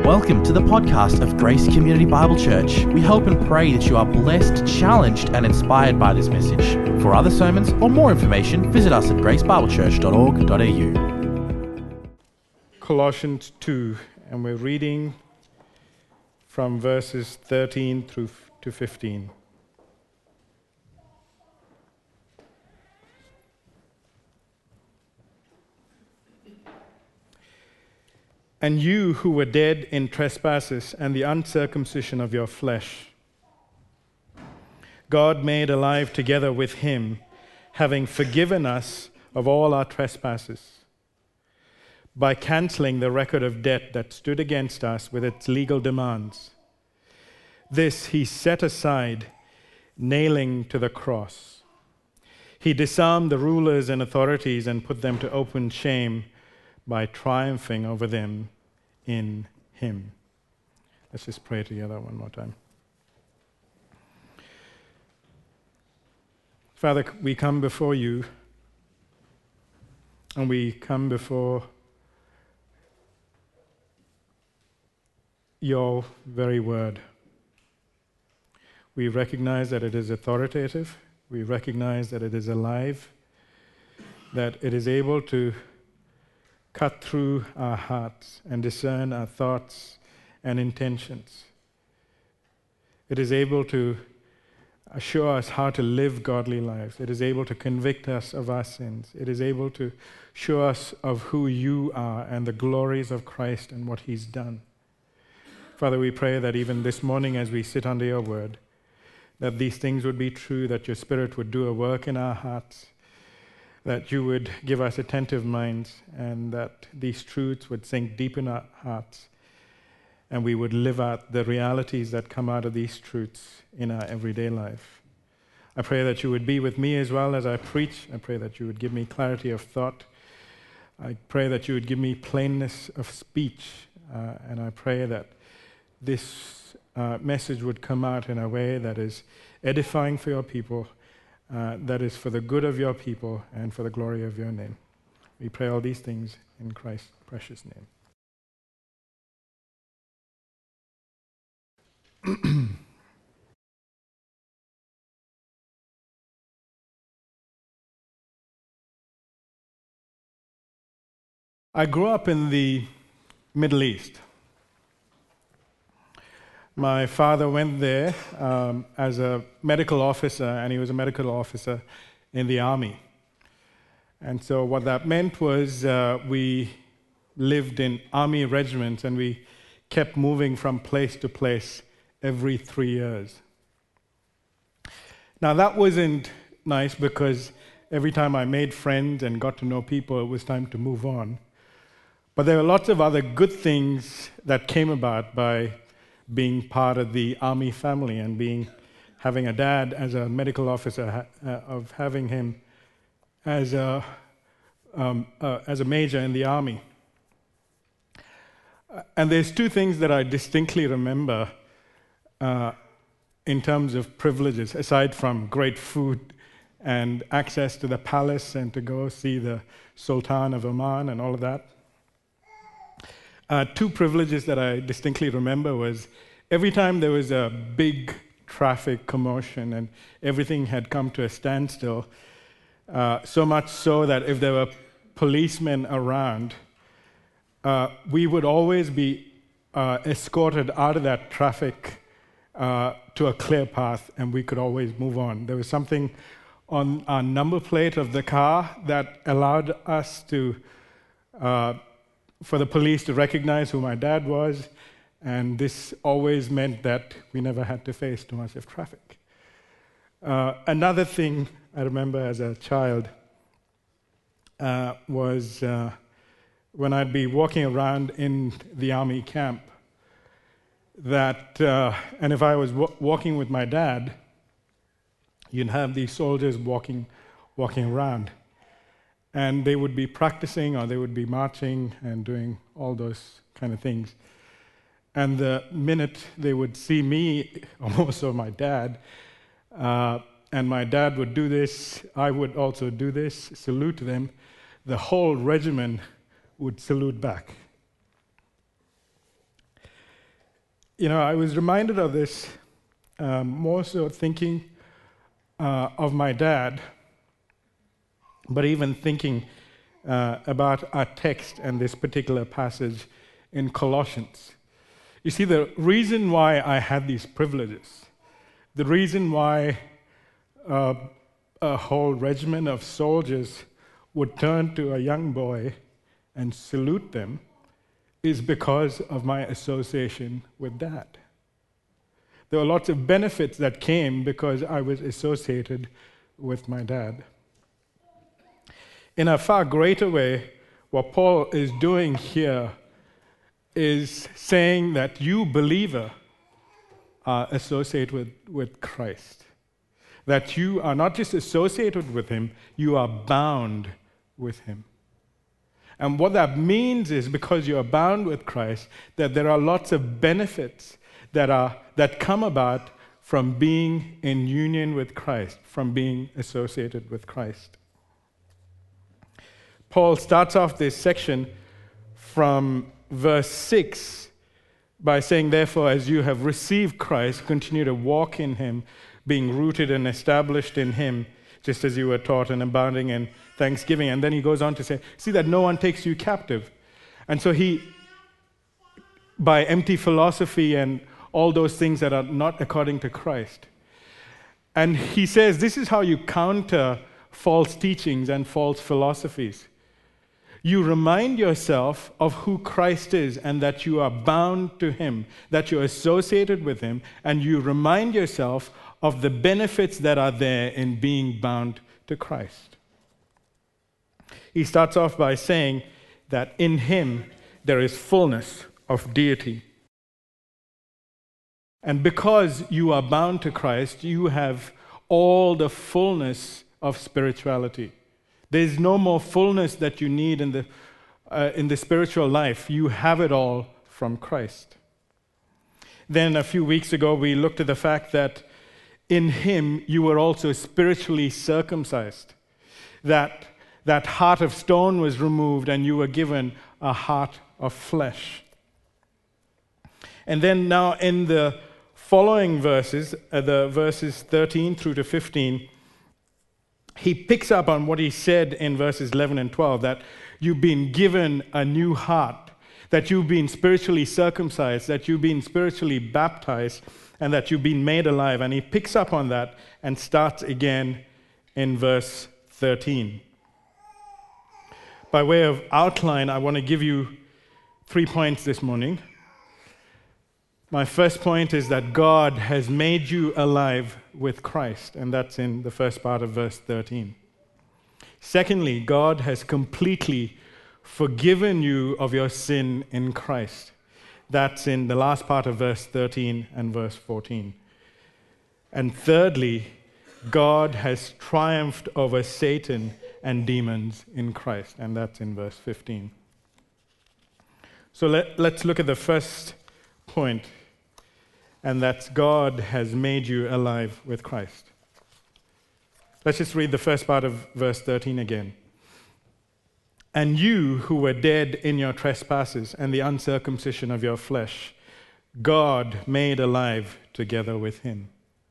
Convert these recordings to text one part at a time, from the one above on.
Welcome to the podcast of Grace Community Bible Church. We hope and pray that you are blessed, challenged, and inspired by this message. For other sermons or more information, visit us at gracebiblechurch.org.au. Colossians 2, and we're reading from verses 13 through to 15. And you who were dead in trespasses and the uncircumcision of your flesh, God made alive together with him, having forgiven us of all our trespasses, by canceling the record of debt that stood against us with its legal demands. This he set aside, nailing to the cross. He disarmed the rulers and authorities and put them to open shame by triumphing over them in him. Let's just pray together one more time. Father, we come before you, and we come before your very word. We recognize that it is authoritative. We recognize that it is alive, that it is able to cut through our hearts and discern our thoughts and intentions. It is able to show us how to live godly lives. It is able to convict us of our sins. It is able to show us of who you are and the glories of Christ and what he's done. Father, we pray that even this morning as we sit under your word, that these things would be true, that your Spirit would do a work in our hearts, that you would give us attentive minds, and that these truths would sink deep in our hearts, and we would live out the realities that come out of these truths in our everyday life. I pray that you would be with me as well as I preach. I pray that you would give me clarity of thought. I pray that you would give me plainness of speech, and I pray that this message would come out in a way that is edifying for your people, that is for the good of your people and for the glory of your name. We pray all these things in Christ's precious name. I grew up in the Middle East. My father went there as a medical officer, and he was a medical officer in the army. And so what that meant was we lived in army regiments, and we kept moving from place to place every 3 years. Now that wasn't nice because every time I made friends and got to know people, it was time to move on. But there were lots of other good things that came about by being part of the army family and having a dad as a medical officer, of having him as a major in the army. And there's two things that I distinctly remember in terms of privileges, aside from great food and access to the palace and to go see the Sultan of Oman and all of that. Two privileges that I distinctly remember was every time there was a big traffic commotion and everything had come to a standstill, so much so that if there were policemen around, we would always be escorted out of that traffic to a clear path, and we could always move on. There was something on our number plate of the car that allowed us to for the police to recognize who my dad was, and this always meant that we never had to face too much of traffic. Another thing I remember as a child was when I'd be walking around in the army camp, and if I was walking with my dad, you'd have these soldiers walking around. And they would be practicing, or they would be marching and doing all those kind of things. And the minute they would see me, or more so my dad, and my dad would do this, I would also do this, salute them, the whole regiment would salute back. I was reminded of this more so thinking of my dad, but even thinking about our text and this particular passage in Colossians. You see, the reason why I had these privileges, the reason why a whole regiment of soldiers would turn to a young boy and salute them is because of my association with Dad. There were lots of benefits that came because I was associated with my dad. In a far greater way, what Paul is doing here is saying that you, believer, are associated with Christ. That you are not just associated with him, you are bound with him. And what that means is, because you are bound with Christ, that there are lots of benefits that come about from being in union with Christ, from being associated with Christ. Paul starts off this section from verse 6 by saying, therefore, as you have received Christ, continue to walk in him, being rooted and established in him, just as you were taught, and abounding in thanksgiving. And then he goes on to say, see that no one takes you captive. And so he, by empty philosophy and all those things that are not according to Christ. And he says, this is how you counter false teachings and false philosophies. You remind yourself of who Christ is and that you are bound to him, that you're associated with him, and you remind yourself of the benefits that are there in being bound to Christ. He starts off by saying that in him there is fullness of deity. And because you are bound to Christ, you have all the fullness of spirituality. There's no more fullness that you need in the spiritual life. You have it all from Christ. Then a few weeks ago, we looked at the fact that in him you were also spiritually circumcised. That heart of stone was removed and you were given a heart of flesh. And then now in the following verses, the verses 13 through to 15, he picks up on what he said in verses 11 and 12, that you've been given a new heart, that you've been spiritually circumcised, that you've been spiritually baptized, and that you've been made alive. And he picks up on that and starts again in verse 13. By way of outline, I want to give you 3 points this morning. My first point is that God has made you alive with Christ, and that's in the first part of verse 13. Secondly, God has completely forgiven you of your sin in Christ. That's in the last part of verse 13 and verse 14. And thirdly, God has triumphed over Satan and demons in Christ, and that's in verse 15. So let's look at the first point, and that's God has made you alive with Christ. Let's just read the first part of verse 13 again. And you who were dead in your trespasses and the uncircumcision of your flesh, God made alive together with him.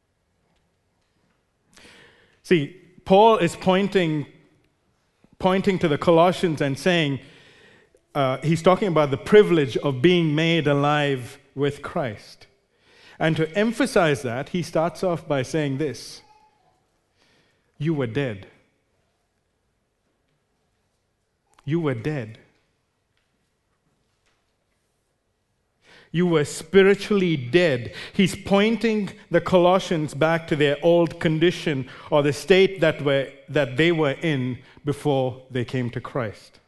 See, Paul is pointing to the Colossians and saying, he's talking about the privilege of being made alive with Christ. And to emphasize that, he starts off by saying this: you were dead. You were dead. You were spiritually dead. He's pointing the Colossians back to their old condition, or the state that they were in before they came to Christ.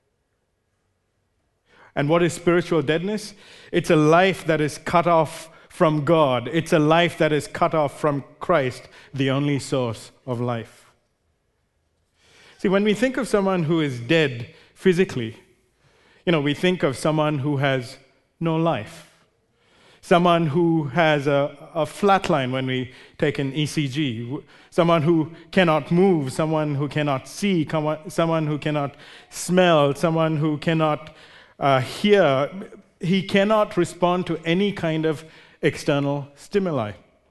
And what is spiritual deadness? It's a life that is cut off from God. It's a life that is cut off from Christ, the only source of life. See, when we think of someone who is dead physically, we think of someone who has no life. Someone who has a flat line when we take an ECG. Someone who cannot move, someone who cannot see, someone who cannot smell, someone who cannot hear. he cannot respond to any kind of external stimuli.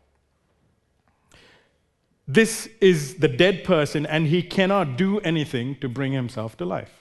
This is the dead person, and he cannot do anything to bring himself to life.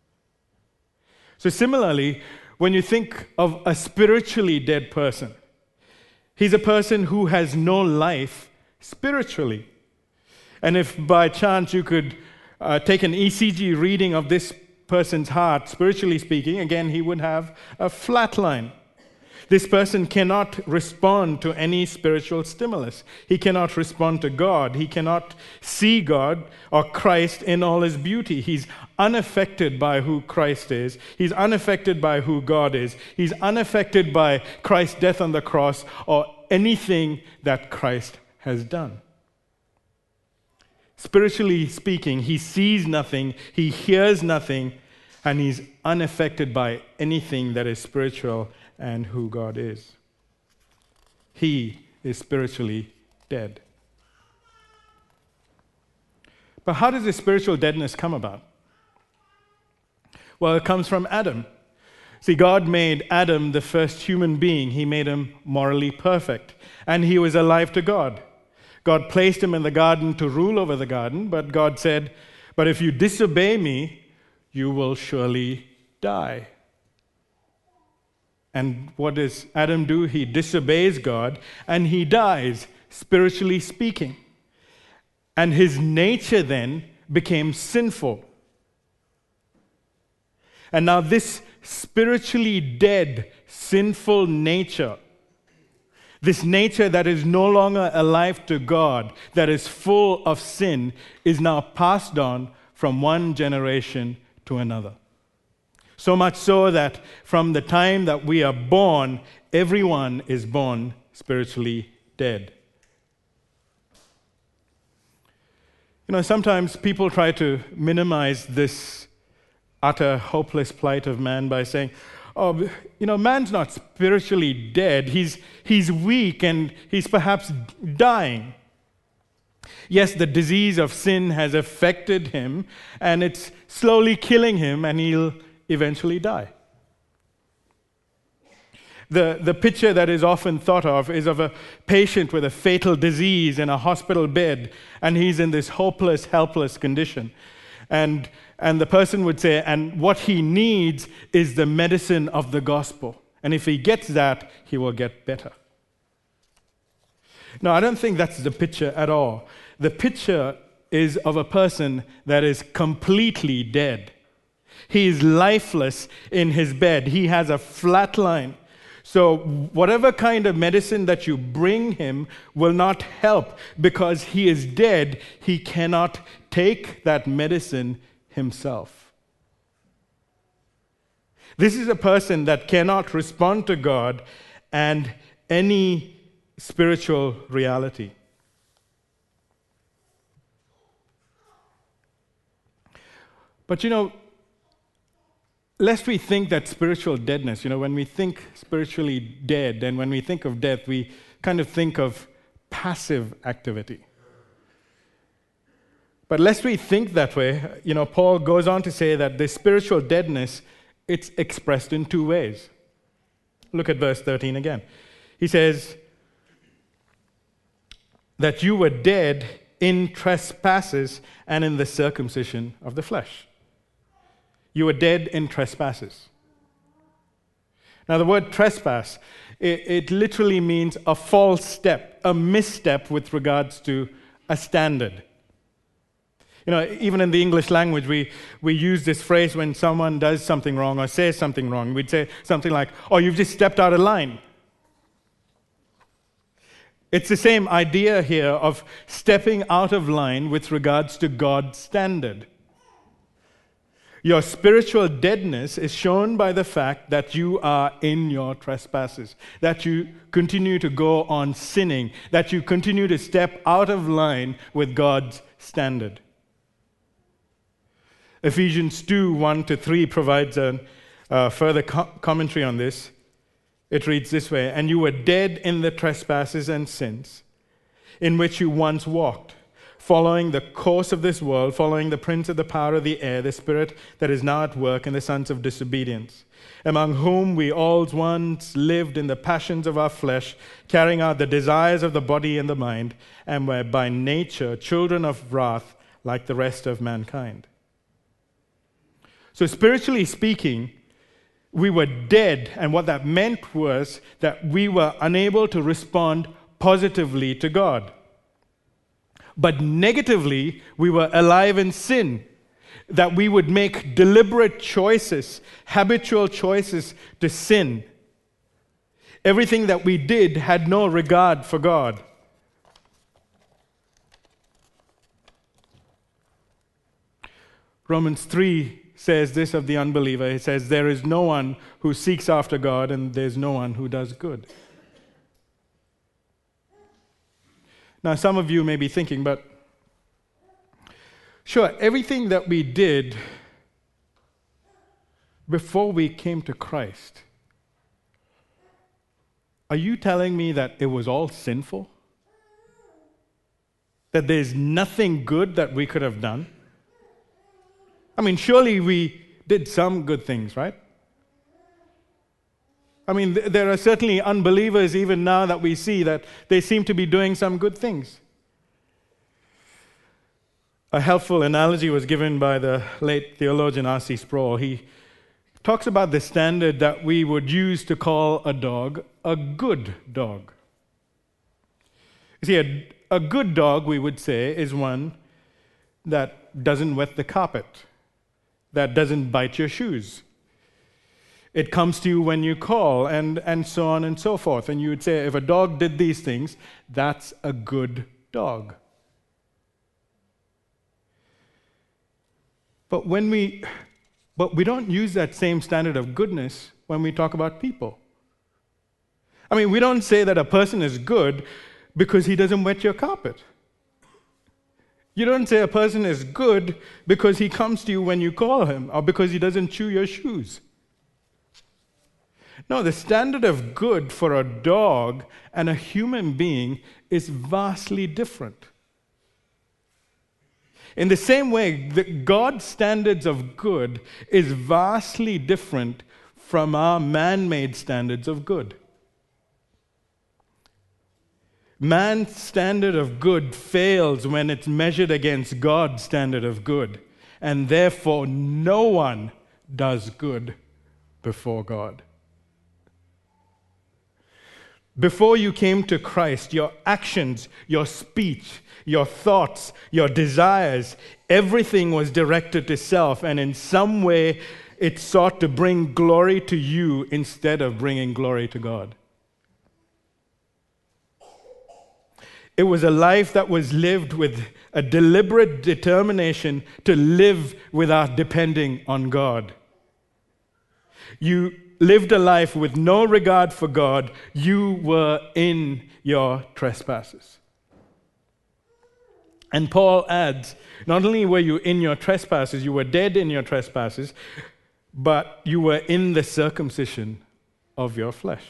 So similarly, when you think of a spiritually dead person, he's a person who has no life spiritually. And if by chance you could take an ECG reading of this person's heart, spiritually speaking, again, he would have a flat line. This person cannot respond to any spiritual stimulus. He cannot respond to God. He cannot see God or Christ in all his beauty. He's unaffected by who Christ is. He's unaffected by who God is. He's unaffected by Christ's death on the cross or anything that Christ has done. Spiritually speaking, he sees nothing, he hears nothing, and he's unaffected by anything that is spiritual and who God is. He is spiritually dead. But how does this spiritual deadness come about? Well, it comes from Adam. See, God made Adam the first human being. He made him morally perfect, and he was alive to God. God placed him in the garden to rule over the garden, but God said, "But if you disobey me, you will surely die." And what does Adam do? He disobeys God, and he dies, spiritually speaking. And his nature then became sinful. And now this spiritually dead, sinful nature, this nature that is no longer alive to God, that is full of sin, is now passed on from one generation to another. So much so that from the time that we are born, everyone is born spiritually dead. You know, sometimes people try to minimize this utter hopeless plight of man by saying, "Oh, you know, man's not spiritually dead. He's weak and he's perhaps dying." Yes, the disease of sin has affected him, and it's slowly killing him, and he'll eventually die. The picture that is often thought of is of a patient with a fatal disease in a hospital bed, and he's in this hopeless, helpless condition. And the person would say, and what he needs is the medicine of the gospel. And if he gets that, he will get better. No, I don't think that's the picture at all. The picture is of a person that is completely dead. He is lifeless in his bed. He has a flat line. So whatever kind of medicine that you bring him will not help because he is dead. He cannot take that medicine himself. This is a person that cannot respond to God and any spiritual reality. But you know, lest we think that spiritual deadness, you know, when we think spiritually dead and when we think of death, we kind of think of passive activity. But lest we think that way, you know, Paul goes on to say that this spiritual deadness, it's expressed in two ways. Look at verse 13 again. He says that you were dead in trespasses and in the circumcision of the flesh. You were dead in trespasses. Now, the word trespass, it literally means a false step, a misstep with regards to a standard. You know, even in the English language, we use this phrase when someone does something wrong or says something wrong. We'd say something like, "Oh, you've just stepped out of line." It's the same idea here of stepping out of line with regards to God's standard. Your spiritual deadness is shown by the fact that you are in your trespasses, that you continue to go on sinning, that you continue to step out of line with God's standard. Ephesians 2, 1-3 provides a further commentary on this. It reads this way, "And you were dead in the trespasses and sins, in which you once walked, following the course of this world, following the prince of the power of the air, the spirit that is now at work in the sons of disobedience, among whom we all once lived in the passions of our flesh, carrying out the desires of the body and the mind, and were by nature children of wrath like the rest of mankind. So spiritually speaking, we were dead, and what that meant was that we were unable to respond positively to God. But negatively, we were alive in sin, that we would make deliberate choices, habitual choices to sin. Everything that we did had no regard for God. Romans 3 says this of the unbeliever. It says, there is no one who seeks after God, and there's no one who does good. Now, some of you may be thinking, but sure, everything that we did before we came to Christ, are you telling me that it was all sinful? That there's nothing good that we could have done? I mean, surely we did some good things, right? I mean, there are certainly unbelievers even now that we see that they seem to be doing some good things. A helpful analogy was given by the late theologian R.C. Sproul. He talks about the standard that we would use to call a dog a good dog. You see, a good dog, we would say, is one that doesn't wet the carpet, that doesn't bite your shoes. It comes to you when you call, and so on and so forth. And you would say, if a dog did these things, that's a good dog. But we don't use that same standard of goodness when we talk about people. I mean, we don't say that a person is good because he doesn't wet your carpet. You don't say a person is good because he comes to you when you call him, or because he doesn't chew your shoes. No, the standard of good for a dog and a human being is vastly different. In the same way, God's standards of good is vastly different from our man-made standards of good. Man's standard of good fails when it's measured against God's standard of good, and therefore no one does good before God. Before you came to Christ, your actions, your speech, your thoughts, your desires, everything was directed to self, and in some way it sought to bring glory to you instead of bringing glory to God. It was a life that was lived with a deliberate determination to live without depending on God. You lived a life with no regard for God. You were in your trespasses. And Paul adds, not only were you in your trespasses, you were dead in your trespasses, but you were in the circumcision of your flesh.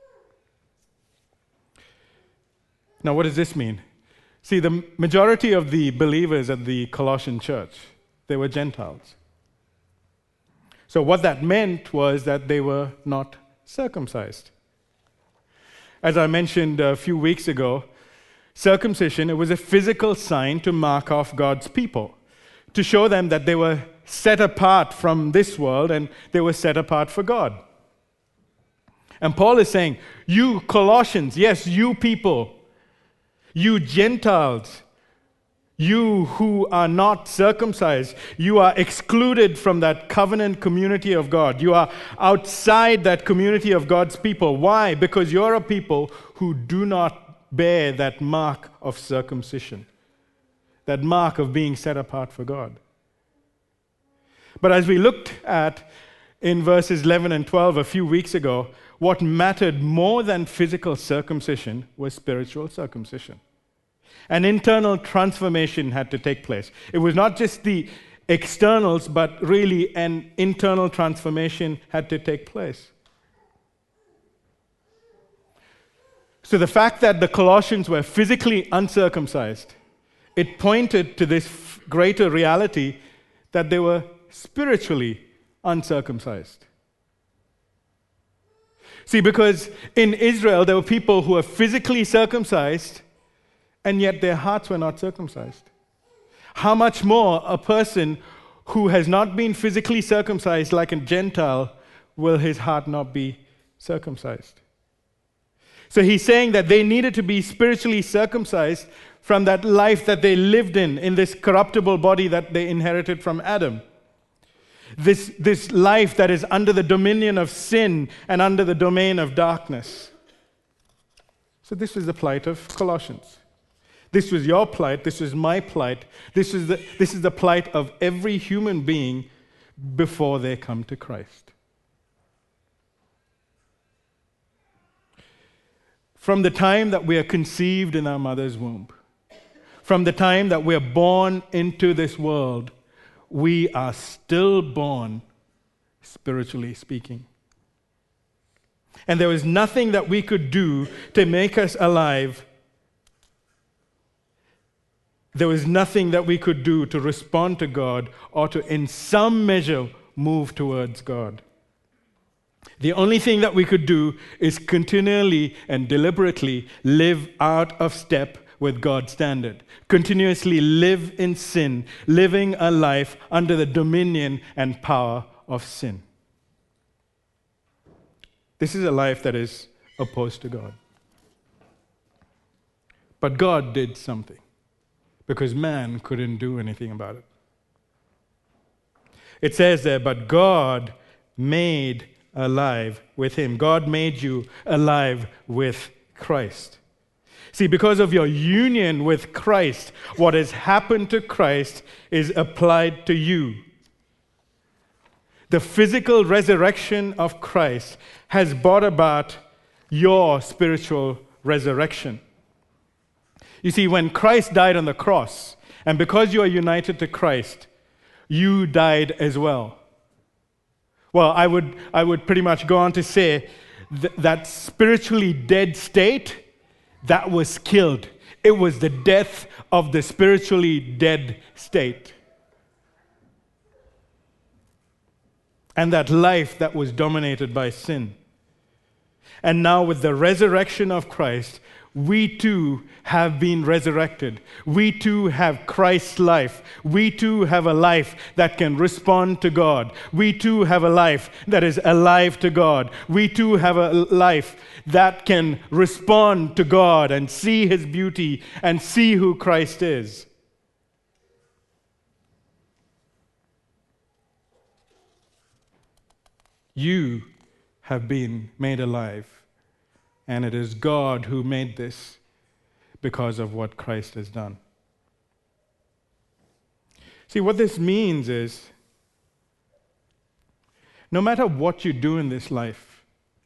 Now, what does this mean? See, the majority of the believers at the Colossian church, they were Gentiles. So what that meant was that they were not circumcised. As I mentioned a few weeks ago, circumcision, it was a physical sign to mark off God's people, to show them that they were set apart from this world and they were set apart for God. And Paul is saying, you Colossians, yes, you people, you Gentiles, you who are not circumcised, you are excluded from that covenant community of God. You are outside that community of God's people. Why? Because you're a people who do not bear that mark of circumcision, that mark of being set apart for God. But as we looked at in verses 11 and 12 a few weeks ago, what mattered more than physical circumcision was spiritual circumcision. An internal transformation had to take place. It was not just the externals, but really an internal transformation had to take place. So the fact that the Colossians were physically uncircumcised, It pointed to this greater reality that they were spiritually uncircumcised. See, because in Israel, there were people who were physically circumcised, and yet their hearts were not circumcised. How much more a person who has not been physically circumcised like a Gentile will his heart not be circumcised? So he's saying that they needed to be spiritually circumcised from that life that they lived in this corruptible body that they inherited from Adam. This life that is under the dominion of sin and under the domain of darkness. So this was the plight of Colossians. This was your plight. This was my plight. This is the plight of every human being before they come to Christ. From the time that we are conceived in our mother's womb, from the time that we are born into this world, we are still born, spiritually speaking. And there was nothing that we could do to make us alive. There was nothing that we could do to respond to God or to, in some measure, move towards God. The only thing that we could do is continually and deliberately live out of step with God's standard. Continuously live in sin, living a life under the dominion and power of sin. This is a life that is opposed to God. But God did something, because man couldn't do anything about it. It says there, but God made alive with him. God made you alive with Christ. See, because of your union with Christ, what has happened to Christ is applied to you. The physical resurrection of Christ has brought about your spiritual resurrection. You see, when Christ died on the cross, and because you are united to Christ, you died as well. Well, I would pretty much go on to say that spiritually dead state, that was killed. It was the death of the spiritually dead state. And that life that was dominated by sin. And now with the resurrection of Christ, we too have been resurrected. We too have Christ's life. We too have a life that can respond to God. We too have a life that is alive to God. We too have a life that can respond to God and see His beauty and see who Christ is. You have been made alive. And it is God who made this because of what Christ has done. See, what this means is, no matter what you do in this life,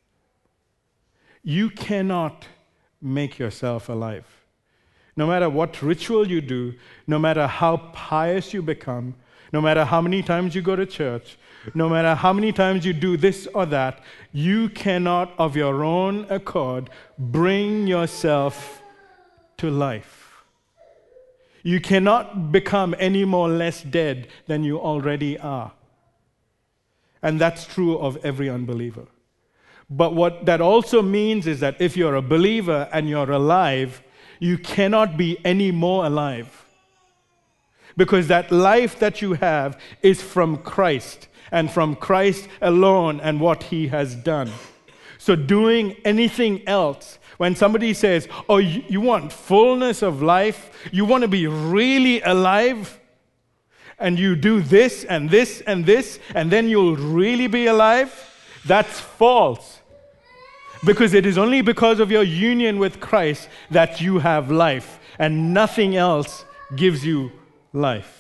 you cannot make yourself alive. No matter what ritual you do, no matter how pious you become, no matter how many times you go to church, no matter how many times you do this or that, you cannot of your own accord bring yourself to life. You cannot become any more less dead than you already are. And that's true of every unbeliever. But what that also means is that if you're a believer and you're alive, you cannot be any more alive. Because that life that you have is from Christ, and from Christ alone and what He has done. So doing anything else, when somebody says, oh, you want fullness of life, you want to be really alive, and you do this and this and this, and then you'll really be alive, that's false. Because it is only because of your union with Christ that you have life, and nothing else gives you life.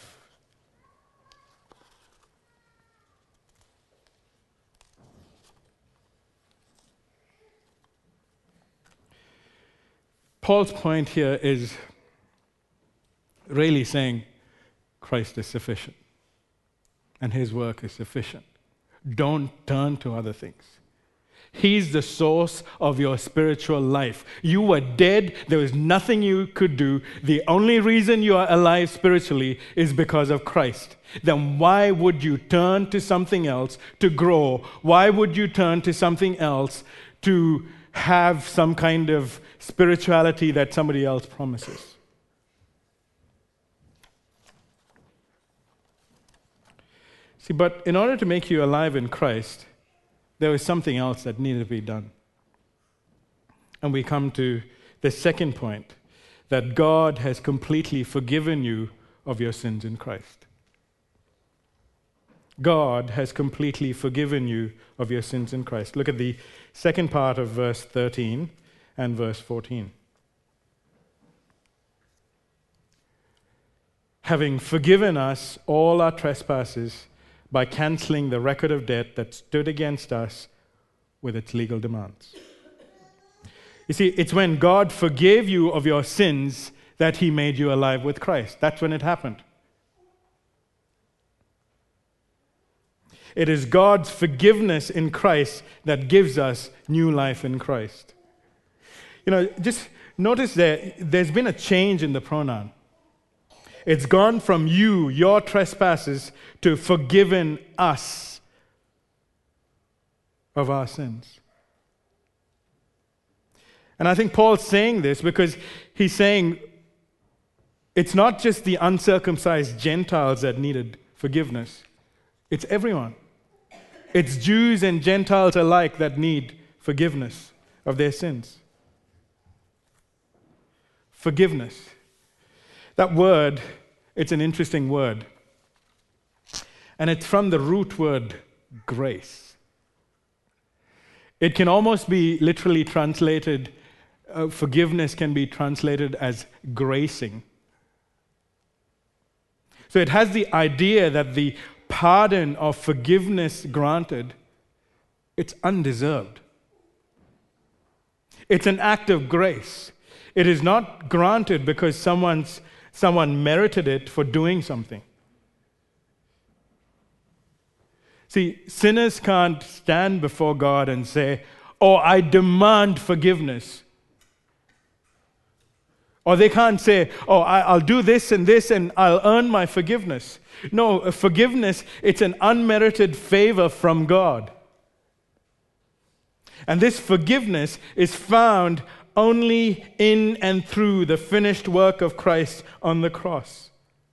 Paul's point here is really saying Christ is sufficient and His work is sufficient. Don't turn to other things. He's the source of your spiritual life. You were dead. There was nothing you could do. The only reason you are alive spiritually is because of Christ. Then why would you turn to something else to grow? Why would you turn to something else to have some kind of spirituality that somebody else promises? See, but in order to make you alive in Christ, there was something else that needed to be done. And we come to the second point, that God has completely forgiven you of your sins in Christ. God has completely forgiven you of your sins in Christ. Look at the second part of verse 13 and verse 14. Having forgiven us all our trespasses by canceling the record of debt that stood against us with its legal demands. You see, it's when God forgave you of your sins that He made you alive with Christ. That's when it happened. It is God's forgiveness in Christ that gives us new life in Christ. Just notice there's been a change in the pronoun. It's gone from you, your trespasses, to forgiven us of our sins. And I think Paul's saying this because he's saying it's not just the uncircumcised Gentiles that needed forgiveness. It's everyone. It's Jews and Gentiles alike that need forgiveness of their sins. Forgiveness. That word, it's an interesting word. And it's from the root word grace. It can almost be literally translated, forgiveness can be translated as gracing. So it has the idea that the pardon or forgiveness granted, it's undeserved. It's an act of grace. It is not granted because someone merited it for doing something. See, sinners can't stand before God and say, "Oh, I demand forgiveness." Or they can't say, "Oh, I'll do this and I'll earn my forgiveness." No, forgiveness, it's an unmerited favor from God. And this forgiveness is found only in and through the finished work of Christ on the cross.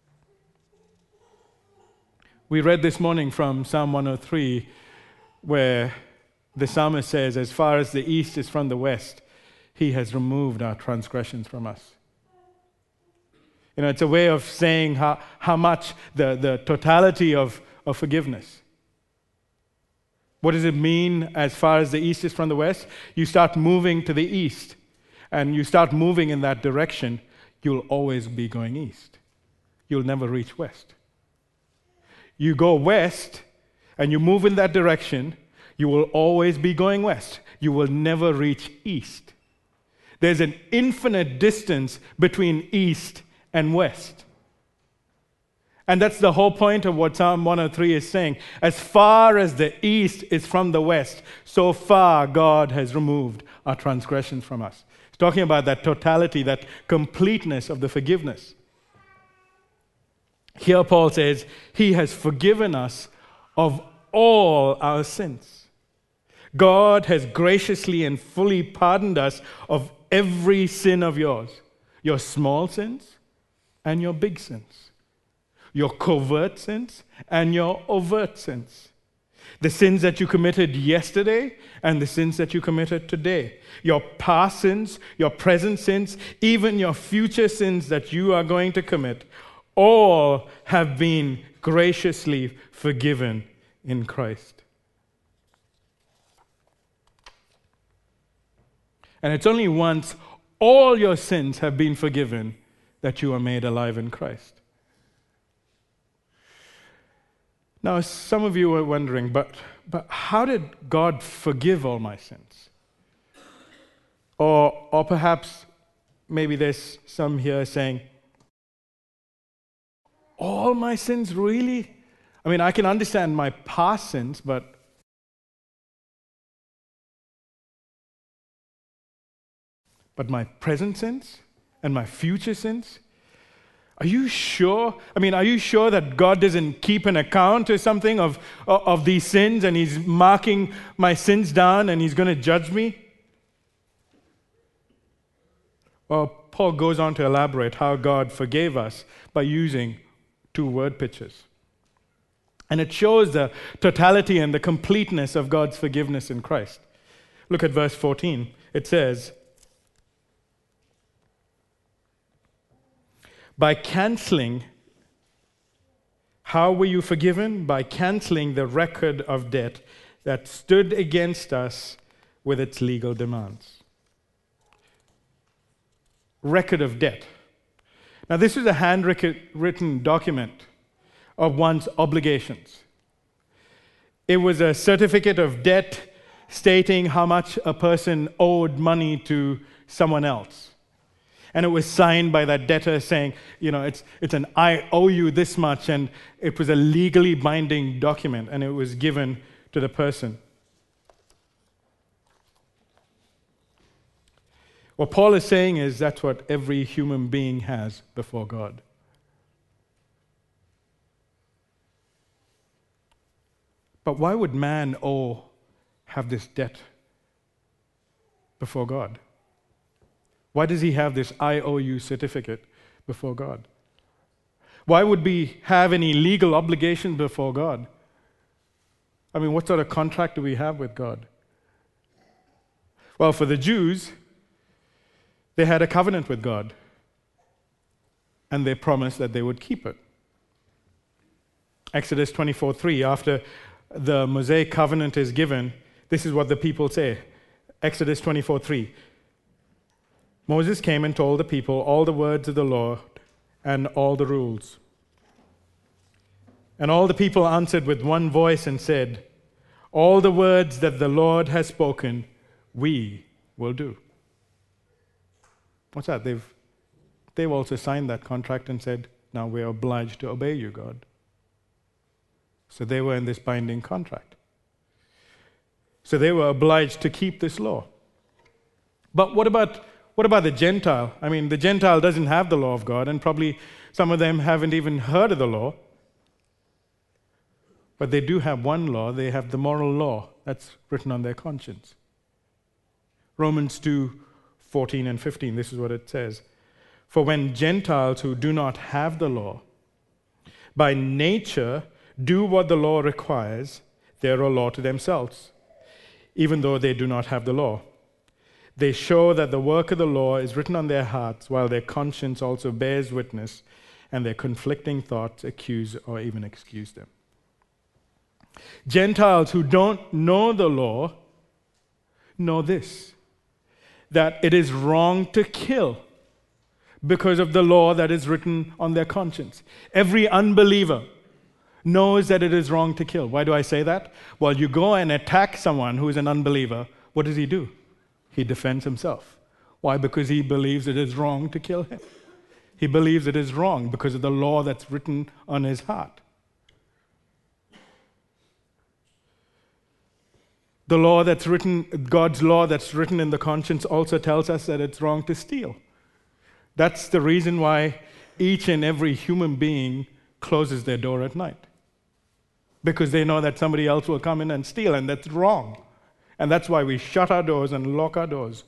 We read this morning from Psalm 103, where the psalmist says, "As far as the east is from the west, He has removed our transgressions from us." It's a way of saying how much the totality of forgiveness. What does it mean as far as the east is from the west? You start moving to the east, and you start moving in that direction, you'll always be going east. You'll never reach west. You go west, and you move in that direction, you will always be going west. You will never reach east. There's an infinite distance between east and west. And that's the whole point of what Psalm 103 is saying. As far as the east is from the west, so far God has removed our transgressions from us. It's talking about that totality, that completeness of the forgiveness. Here Paul says, He has forgiven us of all our sins. God has graciously and fully pardoned us of every sin of yours. Your small sins and your big sins. Your covert sins and your overt sins. The sins that you committed yesterday and the sins that you committed today. Your past sins, your present sins, even your future sins that you are going to commit, all have been graciously forgiven in Christ. And it's only once all your sins have been forgiven that you are made alive in Christ. Now, some of you are wondering, but how did God forgive all my sins? Or perhaps maybe there's some here saying, all my sins, really? I mean, I can understand my past sins, but but my present sins and my future sins? Are you sure? Are you sure that God doesn't keep an account or something of these sins, and He's marking my sins down and He's going to judge me? Well, Paul goes on to elaborate how God forgave us by using 2 word pictures. And it shows the totality and the completeness of God's forgiveness in Christ. Look at verse 14. It says, by canceling, how were you forgiven? By canceling the record of debt that stood against us with its legal demands. Record of debt. Now, this is a handwritten document of one's obligations. It was a certificate of debt stating how much a person owed money to someone else. And it was signed by that debtor saying, it's an I owe you this much, and it was a legally binding document, and it was given to the person. What Paul is saying is that's what every human being has before God. But why would man have this debt before God? Why does he have this I owe you certificate before God? Why would we have any legal obligation before God? What sort of contract do we have with God? Well, for the Jews, they had a covenant with God, and they promised that they would keep it. Exodus 24:3, after the Mosaic covenant is given, this is what the people say. Exodus 24:3. Moses came and told the people all the words of the Lord and all the rules. And all the people answered with one voice and said, all the words that the Lord has spoken, we will do. What's that? They've also signed that contract and said, now we're obliged to obey you, God. So they were in this binding contract. So they were obliged to keep this law. But what about the Gentile? The Gentile doesn't have the law of God, and probably some of them haven't even heard of the law. But they do have one law. They have the moral law that's written on their conscience. Romans 2:14 and 15, this is what it says. For when Gentiles who do not have the law, by nature do what the law requires, they are a law to themselves, even though they do not have the law. They show that the work of the law is written on their hearts, while their conscience also bears witness, and their conflicting thoughts accuse or even excuse them. Gentiles who don't know the law know this, that it is wrong to kill because of the law that is written on their conscience. Every unbeliever knows that it is wrong to kill. Why do I say that? Well, you go and attack someone who is an unbeliever, what does he do? He defends himself. Why? Because he believes it is wrong to kill him. He believes it is wrong because of the law that's written on his heart. The law that's written, God's law that's written in the conscience also tells us that it's wrong to steal. That's the reason why each and every human being closes their door at night. Because they know that somebody else will come in and steal, and that's wrong. And that's why we shut our doors and lock our doors.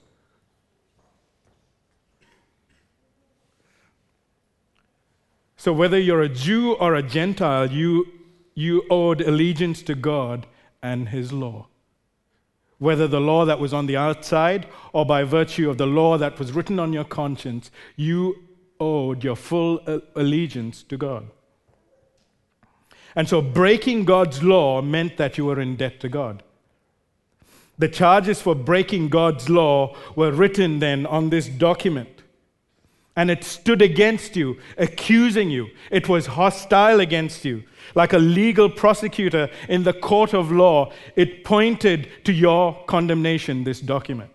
So whether you're a Jew or a Gentile, you owed allegiance to God and His law. Whether the law that was on the outside or by virtue of the law that was written on your conscience, you owed your full allegiance to God. And so breaking God's law meant that you were in debt to God. The charges for breaking God's law were written then on this document. And it stood against you, accusing you. It was hostile against you. Like a legal prosecutor in the court of law, it pointed to your condemnation, this document.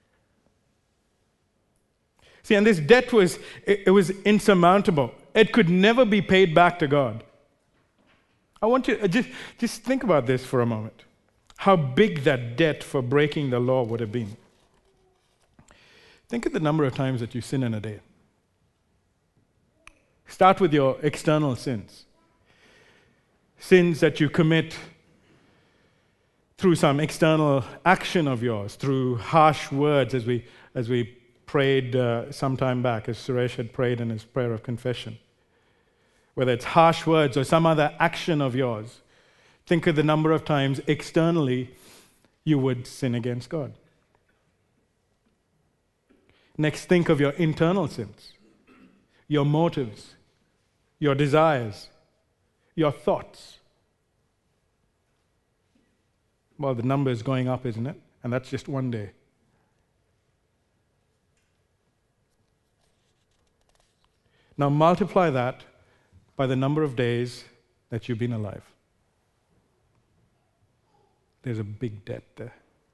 See, and this debt was insurmountable. It could never be paid back to God. I want you to just think about this for a moment. How big that debt for breaking the law would have been. Think of the number of times that you sin in a day. Start with your external sins. Sins that you commit through some external action of yours, through harsh words, as we prayed some time back, as Suresh had prayed in his prayer of confession. Whether it's harsh words or some other action of yours, think of the number of times externally you would sin against God. Next, think of your internal sins, your motives, your desires, your thoughts. Well, the number is going up, isn't it? And that's just one day. Now multiply that by the number of days that you've been alive. There's a big debt there.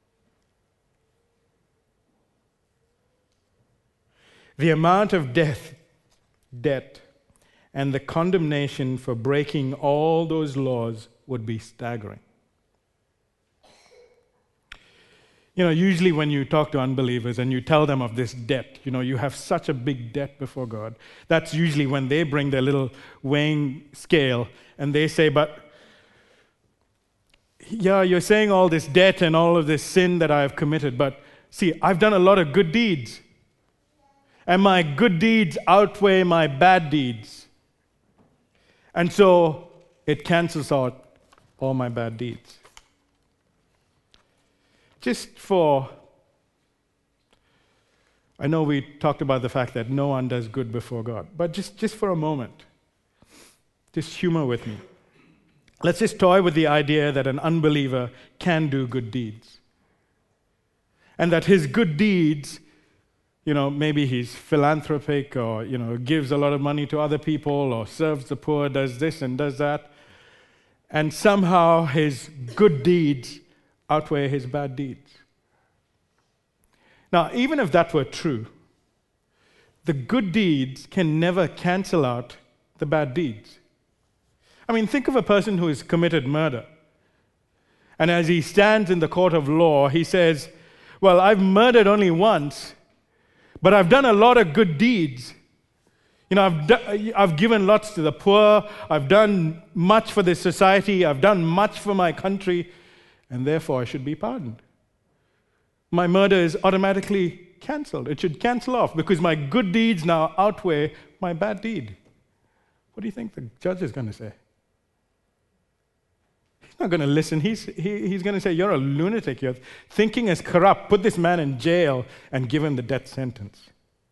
The amount of debt, and the condemnation for breaking all those laws would be staggering. Usually when you talk to unbelievers and you tell them of this debt, you have such a big debt before God. That's usually when they bring their little weighing scale and they say, but yeah, you're saying all this debt and all of this sin that I have committed, but see, I've done a lot of good deeds. And my good deeds outweigh my bad deeds. And so it cancels out all my bad deeds. I know we talked about the fact that no one does good before God, but just for a moment, just humor with me. Let's just toy with the idea that an unbeliever can do good deeds. And that his good deeds, maybe he's philanthropic or, gives a lot of money to other people or serves the poor, does this and does that. And somehow his good deeds outweigh his bad deeds. Now, even if that were true, the good deeds can never cancel out the bad deeds. I mean, think of a person who has committed murder. And as he stands in the court of law, he says, well, I've murdered only once, but I've done a lot of good deeds. I've given lots to the poor, I've done much for this society, I've done much for my country, and therefore I should be pardoned. My murder is automatically cancelled. It should cancel off because my good deeds now outweigh my bad deed. What do you think the judge is going to say? He's not going to listen. He's going to say, you're a lunatic. Your thinking is corrupt. Put this man in jail and give him the death sentence.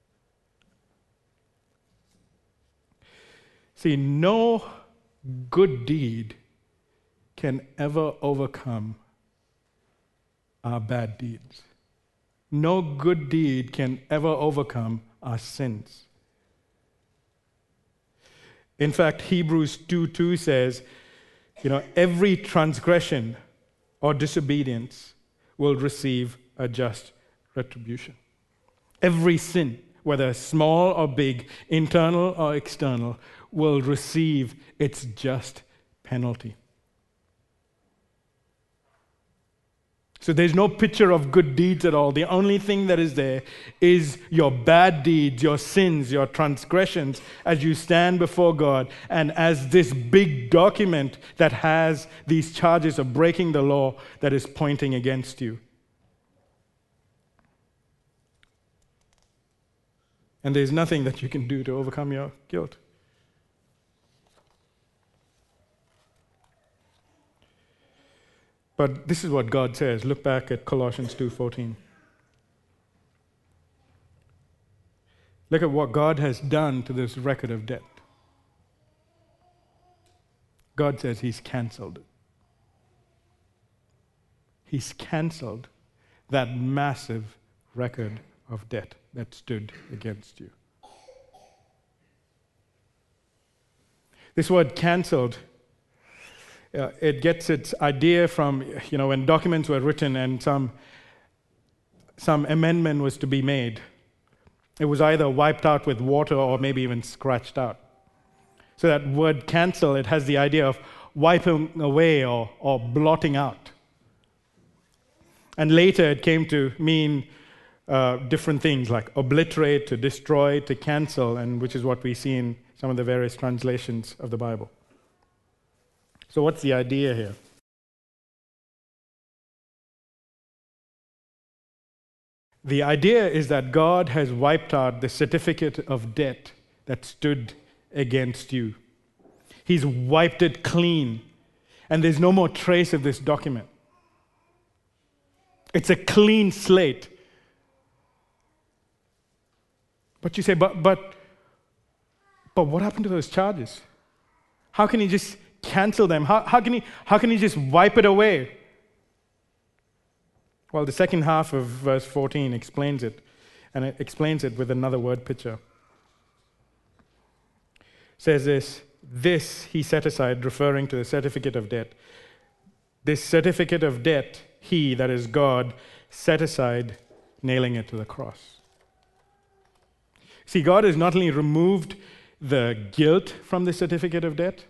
See, no good deed can ever overcome our bad deeds. No good deed can ever overcome our sins. In fact, Hebrews 2:2 says, every transgression or disobedience will receive a just retribution. Every sin, whether small or big, internal or external, will receive its just penalty. So there's no picture of good deeds at all. The only thing that is there is your bad deeds, your sins, your transgressions as you stand before God and as this big document that has these charges of breaking the law that is pointing against you. And there's nothing that you can do to overcome your guilt. But this is what God says. Look back at Colossians 2:14. Look at what God has done to this record of debt. God says He's canceled it. He's canceled that massive record of debt that stood against you. This word canceled, it gets its idea from, when documents were written and some amendment was to be made. It was either wiped out with water or maybe even scratched out. So that word cancel, it has the idea of wiping away or blotting out. And later it came to mean different things like obliterate, to destroy, to cancel, and which is what we see in some of the various translations of the Bible. So what's the idea here? The idea is that God has wiped out the certificate of debt that stood against you. He's wiped it clean, and there's no more trace of this document. It's a clean slate. But you say, but what happened to those charges? How can he just cancel them? How can he just wipe it away? Well, the second half of verse 14 explains it, and it explains it with another word picture. It says this he set aside, referring to the certificate of debt. This certificate of debt, he, that is God, set aside, nailing it to the cross. See, God has not only removed the guilt from the certificate of debt,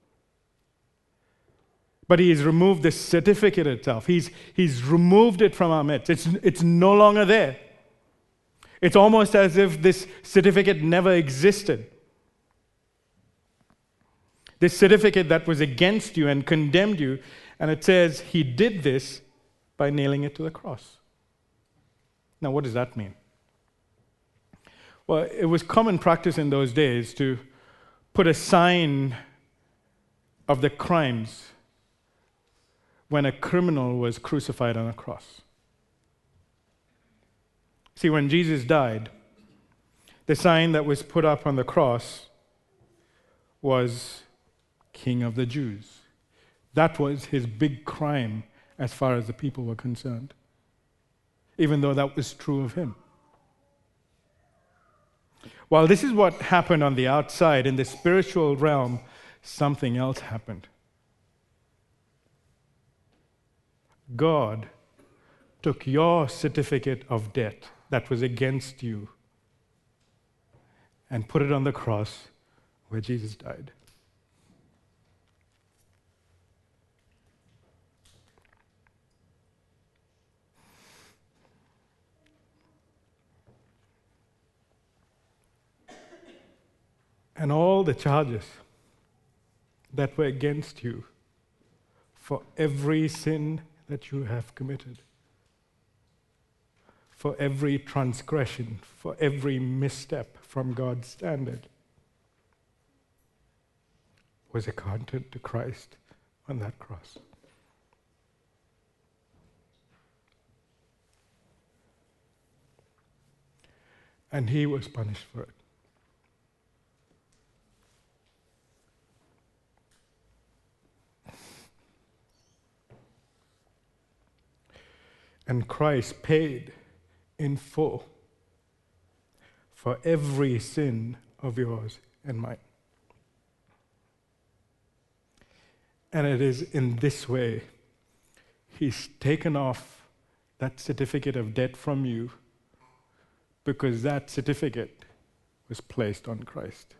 but he has removed the certificate itself. He's removed it from our midst. It's no longer there. It's almost as if this certificate never existed. This certificate that was against you and condemned you, and it says he did this by nailing it to the cross. Now, what does that mean? Well, it was common practice in those days to put a sign of the crimes when a criminal was crucified on a cross. See, when Jesus died, the sign that was put up on the cross was King of the Jews. That was his big crime as far as the people were concerned, even though that was true of him. While this is what happened on the outside, in the spiritual realm, something else happened. God took your certificate of debt that was against you and put it on the cross where Jesus died. And all the charges that were against you for every sin that you have committed, for every transgression, for every misstep from God's standard, was accounted to Christ on that cross. And he was punished for it. And Christ paid in full for every sin of yours and mine. And it is in this way he's taken off that certificate of debt from you, because that certificate was placed on Christ.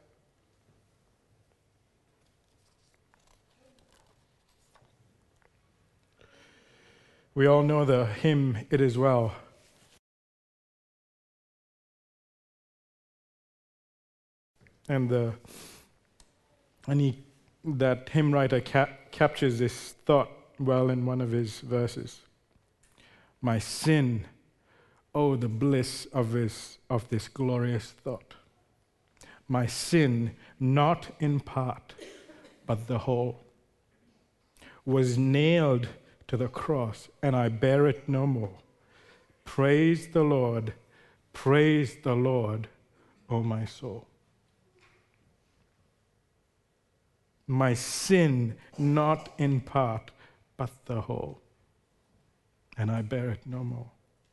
We all know the hymn, "It Is Well." That hymn writer captures this thought well in one of his verses. My sin, oh, the bliss of this glorious thought. My sin, not in part, but the whole, was nailed to the cross, and I bear it no more. Praise the Lord, O my soul. My sin, not in part, but the whole, and I bear it no more.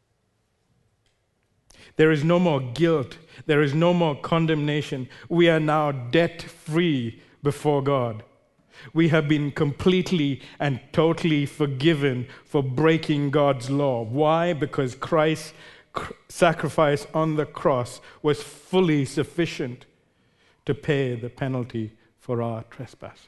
There is no more guilt. There is no more condemnation. We are now debt-free before God. We have been completely and totally forgiven for breaking God's law. Why? Because Christ's sacrifice on the cross was fully sufficient to pay the penalty for our trespasses.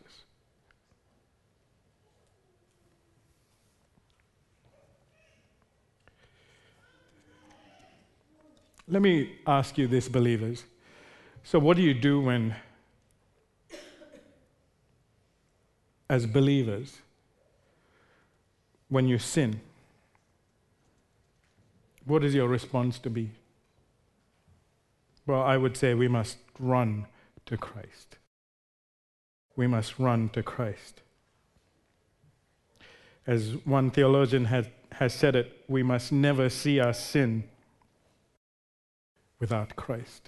Let me ask you this, believers. So what do you do when, as believers, when you sin? What is your response to be? Well, I would say we must run to Christ. We must run to Christ. As one theologian has said it, we must never see our sin without Christ.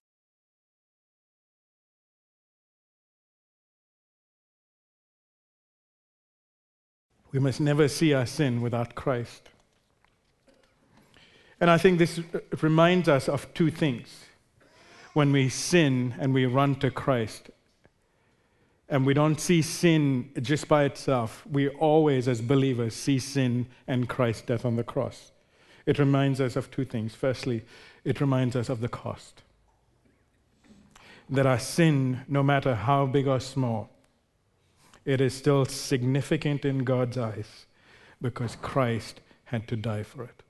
We must never see our sin without Christ. And I think this reminds us of two things. When we sin and we run to Christ, and we don't see sin just by itself, we always, as believers, see sin and Christ's death on the cross. It reminds us of two things. Firstly, it reminds us of the cost. That our sin, no matter how big or small, it is still significant in God's eyes because Christ had to die for it.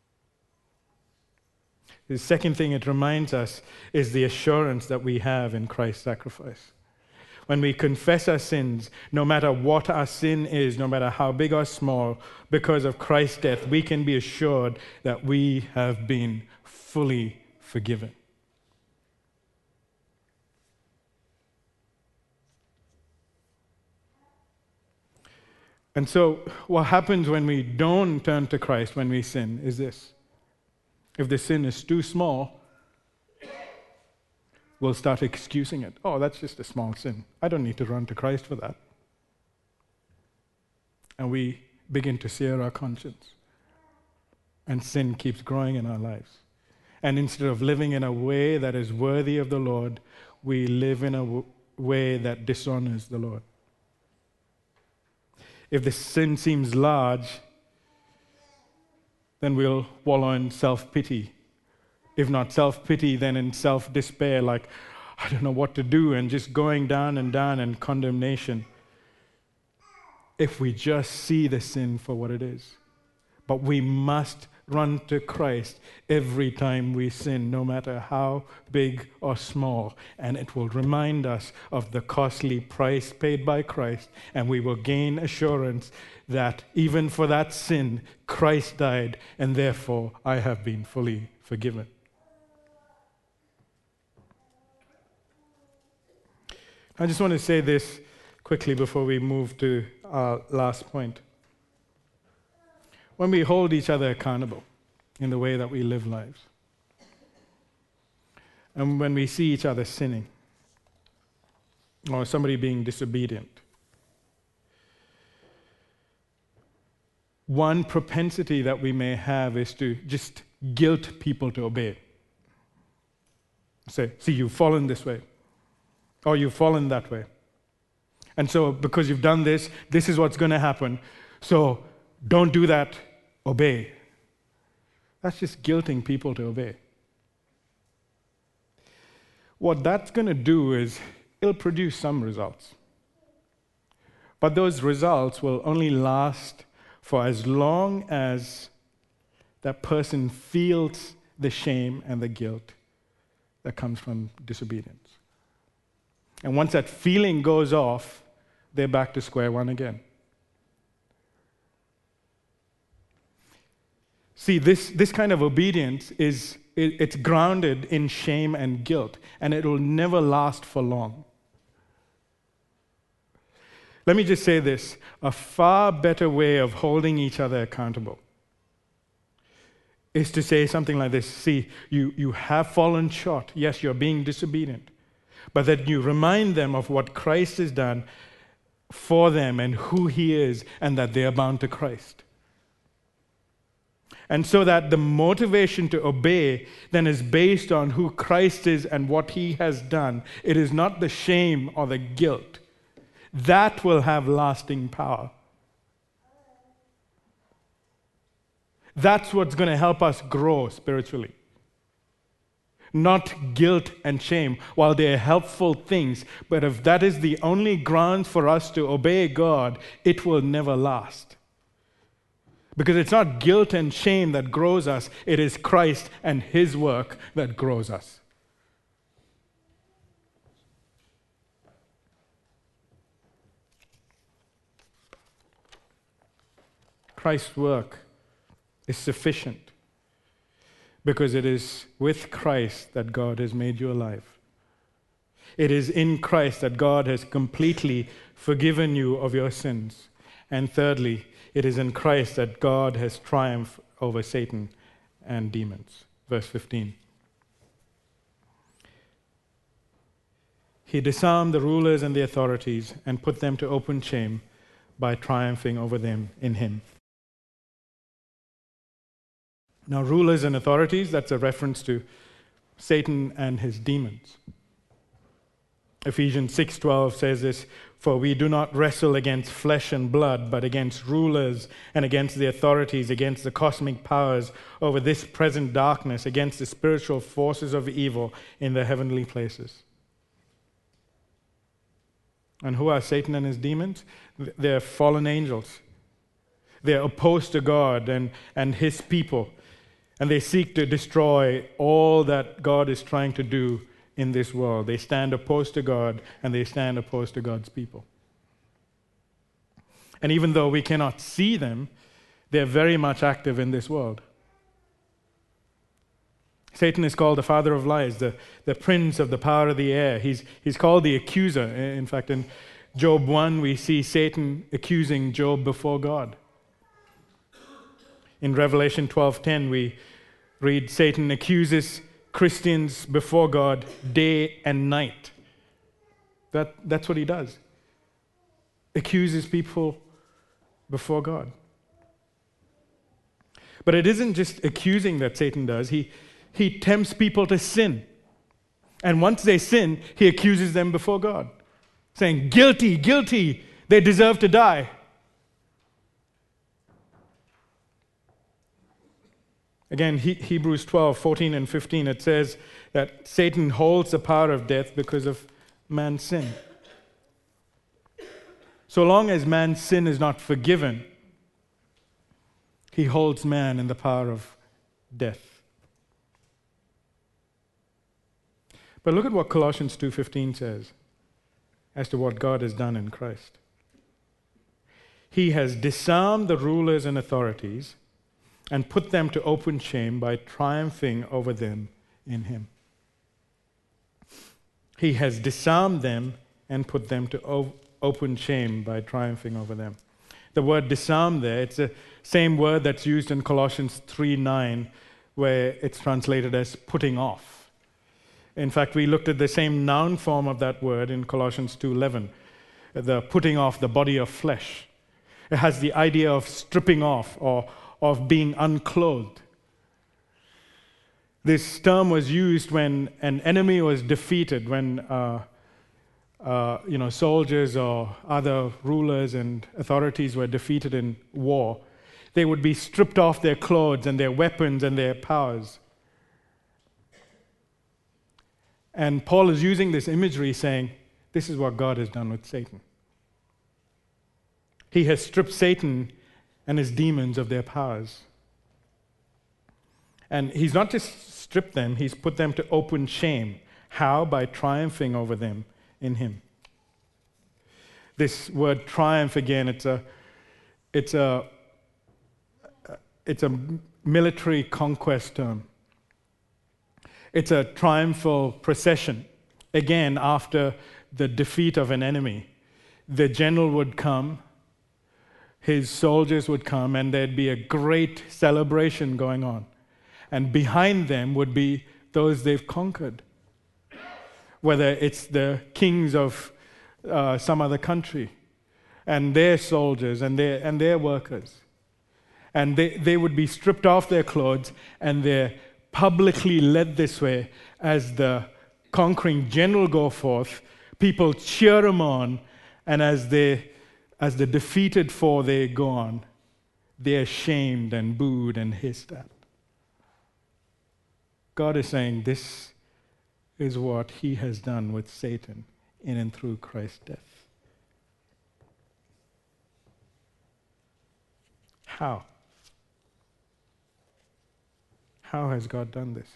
The second thing it reminds us is the assurance that we have in Christ's sacrifice. When we confess our sins, no matter what our sin is, no matter how big or small, because of Christ's death, we can be assured that we have been fully forgiven. And so, what happens when we don't turn to Christ when we sin is this. If the sin is too small, we'll start excusing it. Oh, that's just a small sin. I don't need to run to Christ for that. And we begin to sear our conscience. And sin keeps growing in our lives. And instead of living in a way that is worthy of the Lord, we live in a way that dishonors the Lord. If the sin seems large, then we'll wallow in self-pity. If not self-pity, then in self-despair, like, I don't know what to do, and just going down and down in condemnation. If we just see the sin for what it is. But we must run to Christ every time we sin, no matter how big or small. And it will remind us of the costly price paid by Christ, and we will gain assurance that even for that sin, Christ died, and therefore I have been fully forgiven. I just want to say this quickly before we move to our last point. When we hold each other accountable in the way that we live lives, and when we see each other sinning, or somebody being disobedient, one propensity that we may have is to just guilt people to obey. Say, see, you've fallen this way, or you've fallen that way. And so because you've done this, this is what's going to happen. So don't do that, obey. That's just guilting people to obey. What that's going to do is it'll produce some results. But those results will only last for as long as that person feels the shame and the guilt that comes from disobedience. And once that feeling goes off, they're back to square one again. See, this kind of obedience it's grounded in shame and guilt, and it will never last for long. Let me just say this, a far better way of holding each other accountable is to say something like this. See, you have fallen short. Yes, you're being disobedient. But that you remind them of what Christ has done for them and who He is, and that they are bound to Christ. And so that the motivation to obey then is based on who Christ is and what He has done. It is not the shame or the guilt. That will have lasting power. That's what's going to help us grow spiritually. Not guilt and shame, while they are helpful things. But if that is the only ground for us to obey God, it will never last. Because it's not guilt and shame that grows us, it is Christ and his work that grows us. Christ's work is sufficient because it is with Christ that God has made you alive. It is in Christ that God has completely forgiven you of your sins. And thirdly, it is in Christ that God has triumphed over Satan and demons. Verse 15. He disarmed the rulers and the authorities and put them to open shame by triumphing over them in him. Now, rulers and authorities, that's a reference to Satan and his demons. Ephesians 6:12 says this, "For we do not wrestle against flesh and blood, but against rulers and against the authorities, against the cosmic powers over this present darkness, against the spiritual forces of evil in the heavenly places." And who are Satan and his demons? They're fallen angels. They're opposed to God and his people. And they seek to destroy all that God is trying to do in this world. They stand opposed to God and they stand opposed to God's people. And even though we cannot see them, they're very much active in this world. Satan is called the father of lies, the prince of the power of the air. He's called the accuser. In fact, in Job 1, we see Satan accusing Job before God. In Revelation 12:10, we read Satan accuses Christians before God day and night. That's what he does. Accuses people before God. But it isn't just accusing that Satan does. He tempts people to sin. And once they sin, he accuses them before God, saying, "Guilty, guilty, they deserve to die." Again, Hebrews 12:14 and 15, it says that Satan holds the power of death because of man's sin. So long as man's sin is not forgiven, he holds man in the power of death. But look at what Colossians 2:15 says as to what God has done in Christ. He has disarmed the rulers and authorities and put them to open shame by triumphing over them in him. He has disarmed them and put them to open shame by triumphing over them. The word disarm there, it's the same word that's used in Colossians 3:9, where it's translated as putting off. In fact, we looked at the same noun form of that word in Colossians 2:11, the putting off the body of flesh. It has the idea of stripping off or of being unclothed. This term was used when an enemy was defeated, when soldiers or other rulers and authorities were defeated in war. They would be stripped off their clothes and their weapons and their powers. And Paul is using this imagery saying, this is what God has done with Satan. He has stripped Satan and his demons of their powers. And he's not just stripped them, he's put them to open shame. How? By triumphing over them in him. This word triumph, again, it's a military conquest term. It's a triumphal procession. Again, after the defeat of an enemy, the general would come, his soldiers would come, and there'd be a great celebration going on. And behind them would be those they've conquered, whether it's the kings of some other country and their soldiers and their workers. And they would be stripped off their clothes and they're publicly led this way as the conquering general go forth. People cheer him on, and as the defeated foe they go on, they're shamed and booed and hissed at. God is saying this is what he has done with Satan in and through Christ's death. How? How has God done this?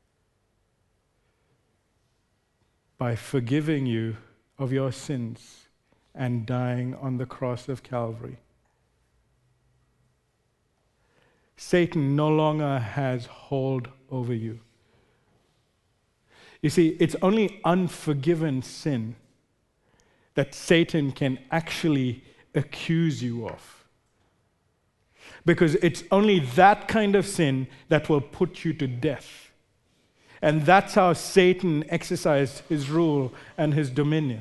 By forgiving you of your sins and dying on the cross of Calvary. Satan no longer has hold over you. You see, it's only unforgiven sin that Satan can actually accuse you of. Because it's only that kind of sin that will put you to death. And that's how Satan exercised his rule and his dominion.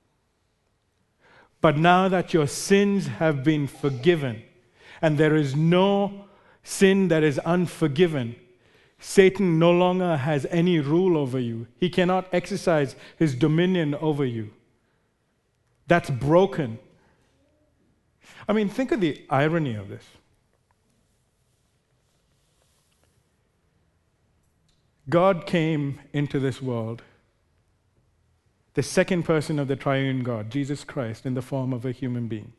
But now that your sins have been forgiven, and there is no sin that is unforgiven, Satan no longer has any rule over you. He cannot exercise his dominion over you. That's broken. I mean, think of the irony of this. God came into this world, the second person of the triune God, Jesus Christ, in the form of a human being.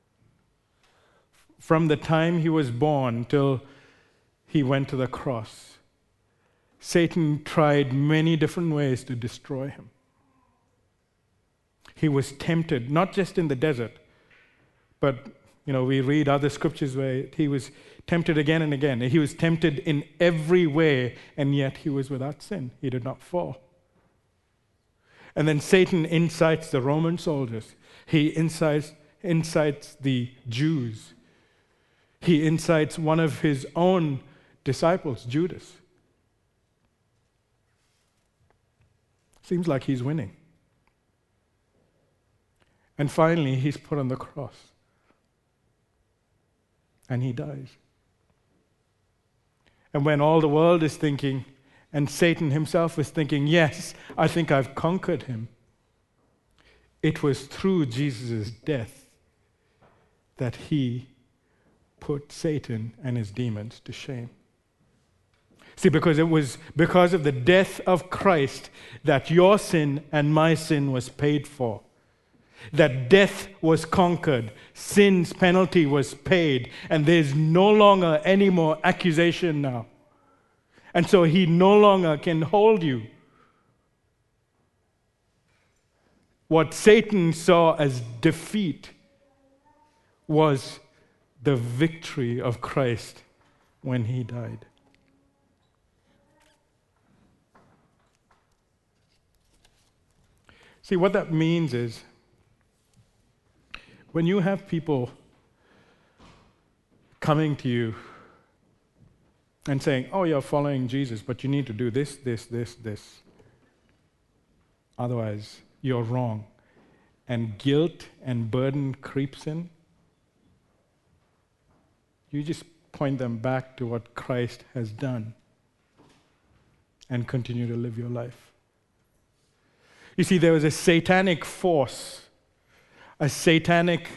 From the time he was born till he went to the cross, Satan tried many different ways to destroy him. He was tempted, not just in the desert, but we read other scriptures where he was tempted again and again. He was tempted in every way, and yet he was without sin. He did not fall. And then Satan incites the Roman soldiers. He incites the Jews. He incites one of his own disciples, Judas. Seems like he's winning. And finally, he's put on the cross. And he dies. And when all the world is thinking, and Satan himself is thinking, yes, I think I've conquered him, it was through Jesus' death that he put Satan and his demons to shame. See, because it was because of the death of Christ that your sin and my sin was paid for. That death was conquered, sin's penalty was paid, and there's no longer any more accusation now. And so he no longer can hold you. What Satan saw as defeat was the victory of Christ when he died. See, what that means is, when you have people coming to you and saying, oh, you're following Jesus, but you need to do this, this, this, this. Otherwise, you're wrong. And guilt and burden creeps in. You just point them back to what Christ has done and continue to live your life. You see, there was a satanic force, a satanic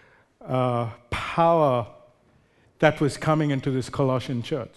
power that was coming into this Colossian church.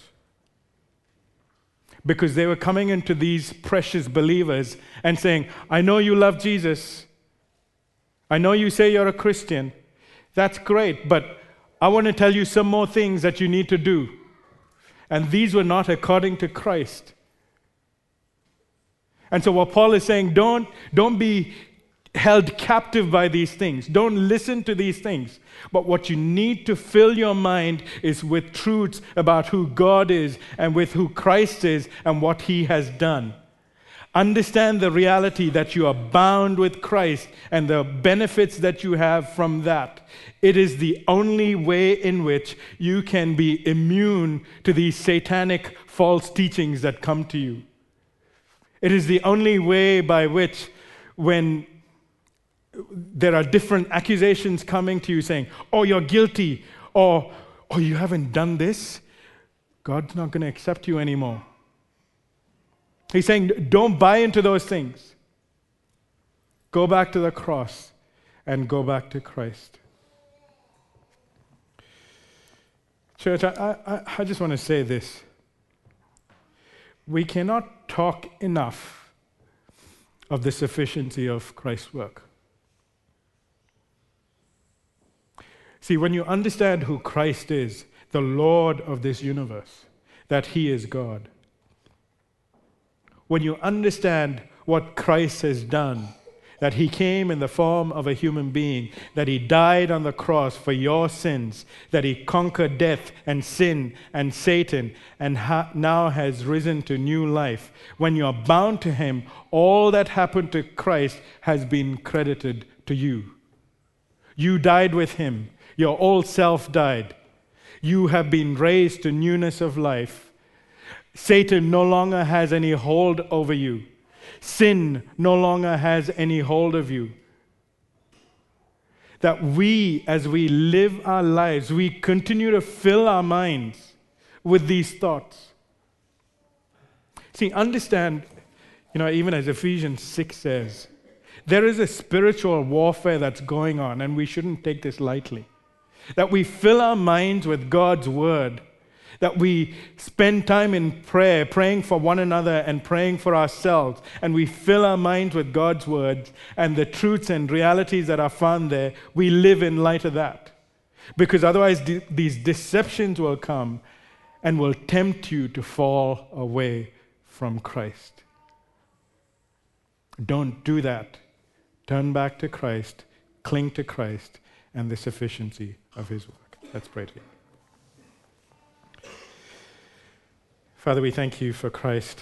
Because they were coming into these precious believers and saying, I know you love Jesus. I know you say you're a Christian. That's great, but I want to tell you some more things that you need to do. And these were not according to Christ. And so what Paul is saying, don't be held captive by these things. Don't listen to these things. But what you need to fill your mind is with truths about who God is and with who Christ is and what he has done. Understand the reality that you are bound with Christ and the benefits that you have from that. It is the only way in which you can be immune to these satanic false teachings that come to you. It is the only way by which, when there are different accusations coming to you saying, oh, you're guilty, or oh, you haven't done this, God's not going to accept you anymore. He's saying, don't buy into those things. Go back to the cross and go back to Christ. Church, I just want to say this. We cannot talk enough of the sufficiency of Christ's work. See, when you understand who Christ is, the Lord of this universe, that He is God, when you understand what Christ has done, that He came in the form of a human being, that He died on the cross for your sins, that He conquered death and sin and Satan, and now has risen to new life. When you're bound to Him, all that happened to Christ has been credited to you. You died with Him. Your old self died. You have been raised to newness of life. Satan no longer has any hold over you. Sin no longer has any hold of you. That we, as we live our lives, we continue to fill our minds with these thoughts. See, understand, even as Ephesians 6 says, there is a spiritual warfare that's going on, and we shouldn't take this lightly. That we fill our minds with God's word, that we spend time in prayer, praying for one another and praying for ourselves, and we fill our minds with God's words and the truths and realities that are found there. We live in light of that. Because otherwise these deceptions will come and will tempt you to fall away from Christ. Don't do that. Turn back to Christ, cling to Christ and the sufficiency of His work. Let's pray together. Father, we thank You for Christ.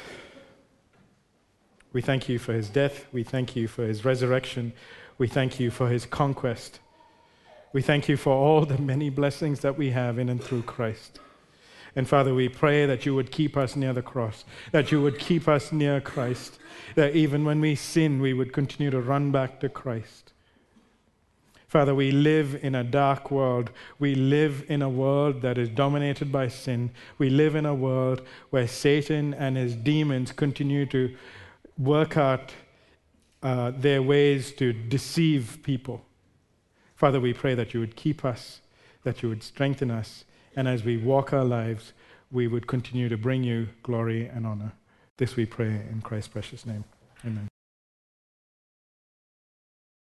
We thank You for His death. We thank You for His resurrection. We thank You for His conquest. We thank You for all the many blessings that we have in and through Christ. And Father, we pray that You would keep us near the cross, that You would keep us near Christ, that even when we sin, we would continue to run back to Christ. Father, we live in a dark world. We live in a world that is dominated by sin. We live in a world where Satan and his demons continue to work out their ways to deceive people. Father, we pray that You would keep us, that You would strengthen us, and as we walk our lives, we would continue to bring You glory and honor. This we pray in Christ's precious name. Amen.